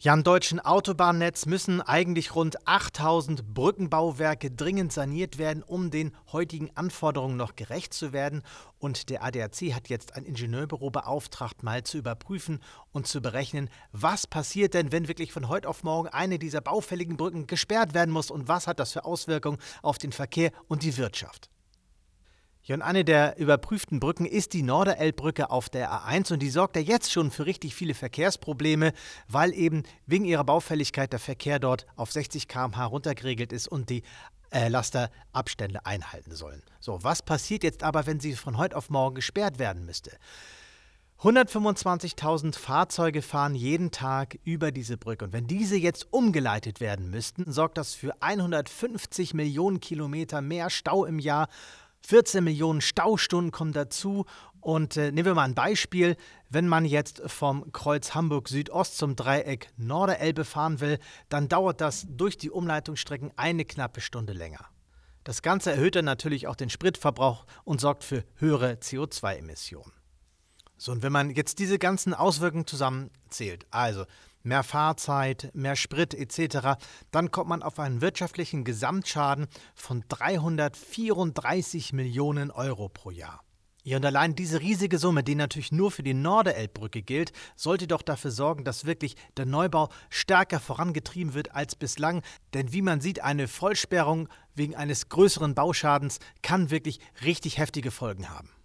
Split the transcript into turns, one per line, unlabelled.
Ja, am deutschen Autobahnnetz müssen eigentlich rund 8000 Brückenbauwerke dringend saniert werden, um den heutigen Anforderungen noch gerecht zu werden. Und der ADAC hat jetzt ein Ingenieurbüro beauftragt, mal zu überprüfen und zu berechnen, was passiert denn, wenn wirklich von heute auf morgen eine dieser baufälligen Brücken gesperrt werden muss und was hat das für Auswirkungen auf den Verkehr und die Wirtschaft. Ja, und eine der überprüften Brücken ist die Norderelbbrücke auf der A1 und die sorgt ja jetzt schon für richtig viele Verkehrsprobleme, weil eben wegen ihrer Baufälligkeit der Verkehr dort auf 60 km/h runtergeregelt ist und die Laster Abstände einhalten sollen. So, was passiert jetzt aber, wenn sie von heute auf morgen gesperrt werden müsste? 125.000 Fahrzeuge fahren jeden Tag über diese Brücke. Und wenn diese jetzt umgeleitet werden müssten, sorgt das für 150 Millionen Kilometer mehr Stau im Jahr. 14 Millionen Staustunden kommen dazu. Und nehmen wir mal ein Beispiel. Wenn man jetzt vom Kreuz Hamburg Südost zum Dreieck Norderelbe fahren will, dann dauert das durch die Umleitungsstrecken eine knappe Stunde länger. Das Ganze erhöht dann natürlich auch den Spritverbrauch und sorgt für höhere CO2-Emissionen. So, und wenn man jetzt diese ganzen Auswirkungen zusammenzählt, also mehr Fahrzeit, mehr Sprit etc., dann kommt man auf einen wirtschaftlichen Gesamtschaden von 334 Millionen Euro pro Jahr. Ja, und allein diese riesige Summe, die natürlich nur für die Norderelbbrücke gilt, sollte doch dafür sorgen, dass wirklich der Neubau stärker vorangetrieben wird als bislang. Denn wie man sieht, eine Vollsperrung wegen eines größeren Bauschadens kann wirklich richtig heftige Folgen haben.